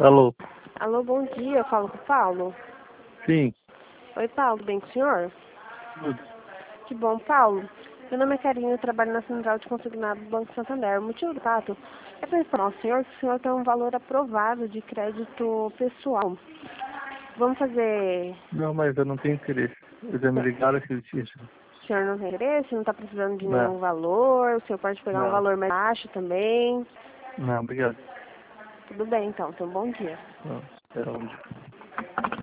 Alô? Alô, bom dia. Eu falo com o Paulo. Sim. Oi, Paulo. Tudo bem com o senhor? Tudo. Que bom, Paulo. Meu nome é Carinho, eu trabalho na Central de Consignado do Banco Santander. O motivo do fato é para informar ao senhor que o senhor tem um valor aprovado de crédito pessoal. Vamos fazer... Não, mas eu não tenho interesse. Eu já me ligaram aquele dia. O senhor não tem interesse? Não está precisando de Não, nenhum valor? O senhor pode pegar um não, valor mais baixo também? não, obrigado. Tudo bem, então. Tenha um bom dia. Não, espera onde?